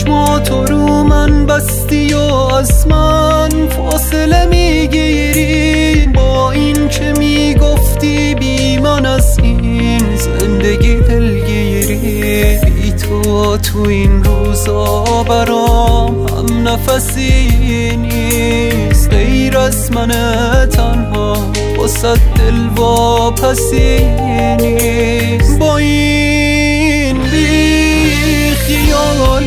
چشماتو رو من بستی و از من فاصله میگیری، با این که میگفتی بی من از این زندگی دلگیری. بی تو این روزا برام هم نفسی نیست، غیر از من تنها واسه دل واپسی نیست. با این بی خیال